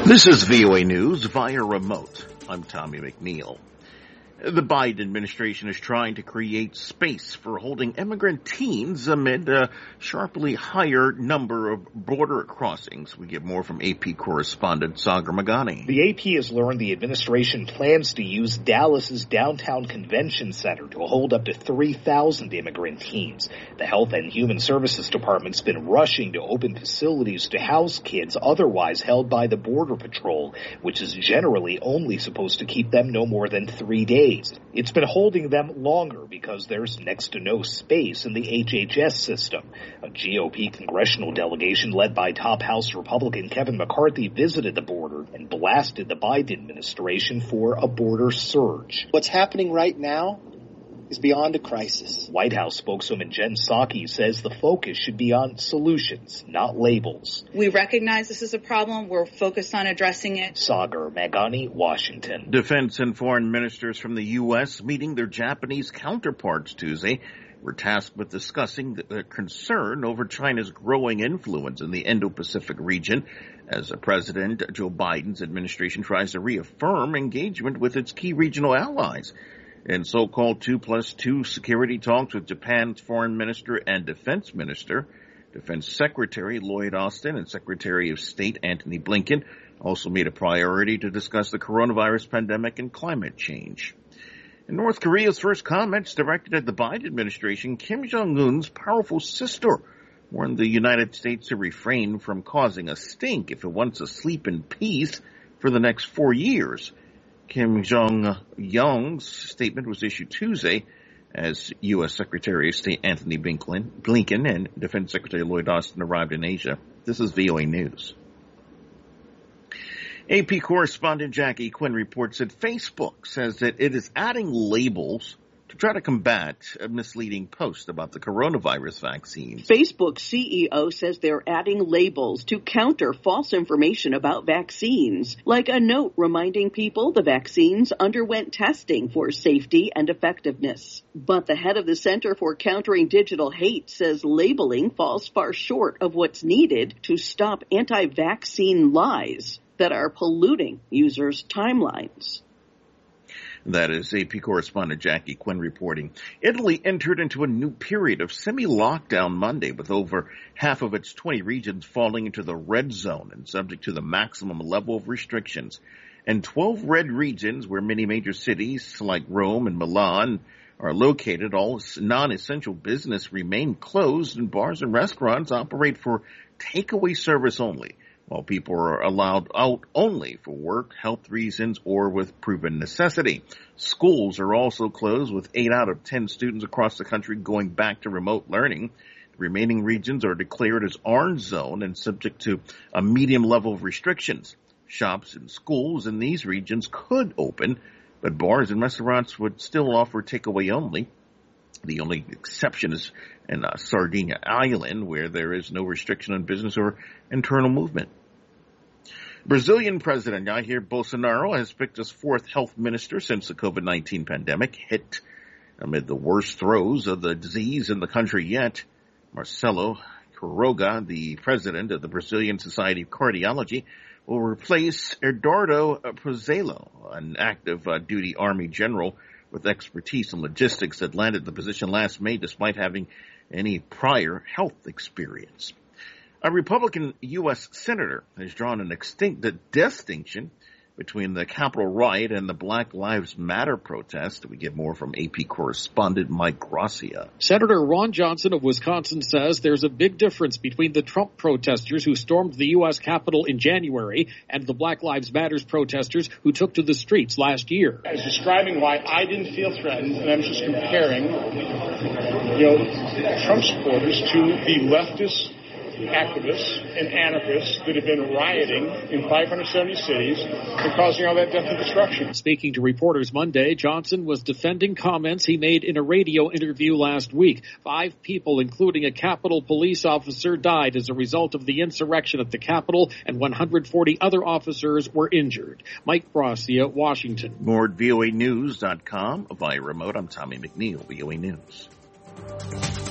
This is VOA News via remote. I'm Tommy McNeil. The Biden administration is trying to create space for holding immigrant teens amid a sharply higher number of border crossings. We get more from AP correspondent Sagar Magani. The AP has learned the administration plans to use Dallas's downtown convention center to hold up to 3,000 immigrant teens. The Health and Human Services Department's been rushing to open facilities to house kids otherwise held by the Border Patrol, which is generally only supposed to keep them no more than 3 days. It's been holding them longer because there's next to no space in the HHS system. A GOP congressional delegation led by top House Republican Kevin McCarthy visited the border and blasted the Biden administration for a border surge. What's happening right now is beyond a crisis. White House spokeswoman Jen Psaki says the focus should be on solutions, not labels. We recognize this is a problem. We're focused on addressing it. Sagar Magani, Washington. Defense and foreign ministers from the U.S. meeting their Japanese counterparts Tuesday were tasked with discussing the concern over China's growing influence in the Indo-Pacific region as President Joe Biden's administration tries to reaffirm engagement with its key regional allies. In so-called 2+2 security talks with Japan's foreign minister and defense minister, Defense Secretary Lloyd Austin and Secretary of State Antony Blinken also made a priority to discuss the coronavirus pandemic and climate change. In North Korea's first comments directed at the Biden administration, Kim Jong-un's powerful sister warned the United States to refrain from causing a stink if it wants to sleep in peace for the next 4 years. Kim Jong-un's statement was issued Tuesday as U.S. Secretary of State Antony Blinken and Defense Secretary Lloyd Austin arrived in Asia. This is VOA News. AP correspondent Jackie Quinn reports that Facebook says that it is adding labels to try to combat a misleading post about the coronavirus vaccine. Facebook CEO says they're adding labels to counter false information about vaccines, like a note reminding people the vaccines underwent testing for safety and effectiveness. But the head of the Center for Countering Digital Hate says labeling falls far short of what's needed to stop anti-vaccine lies that are polluting users' timelines. That is AP correspondent Jackie Quinn reporting. Italy entered into a new period of semi-lockdown Monday with over half of its 20 regions falling into the red zone and subject to the maximum level of restrictions. And 12 red regions where many major cities like Rome and Milan are located, all non-essential business remain closed and bars and restaurants operate for takeaway service only, while people are allowed out only for work, health reasons, or with proven necessity. Schools are also closed, with 8 out of 10 students across the country going back to remote learning. The remaining regions are declared as orange zone and subject to a medium level of restrictions. Shops and schools in these regions could open, but bars and restaurants would still offer takeaway only. The only exception is in Sardinia Island, where there is no restriction on business or internal movement. Brazilian President Jair Bolsonaro has picked his fourth health minister since the COVID-19 pandemic hit. Amid the worst throes of the disease in the country yet, Marcelo Quiroga, the president of the Brazilian Society of Cardiology, will replace Eduardo Pazuello, an active duty Army general with expertise in logistics that landed the position last May despite having any prior health experience. A Republican U.S. senator has drawn a distinction between the Capitol riot and the Black Lives Matter protest. We get more from AP correspondent Mike Gracia. Senator Ron Johnson of Wisconsin says there's a big difference between the Trump protesters who stormed the U.S. Capitol in January and the Black Lives Matter protesters who took to the streets last year. I was describing why I didn't feel threatened, and I'm just comparing, Trump supporters to the leftist activists and anarchists that have been rioting in 570 cities and causing all that death and destruction. Speaking to reporters Monday, Johnson was defending comments he made in a radio interview last week. 5 people, including a Capitol police officer, died as a result of the insurrection at the Capitol, and 140 other officers were injured. Mike Gracia, Washington. More at voanews.com. Via remote, I'm Tommy McNeil, VOA News.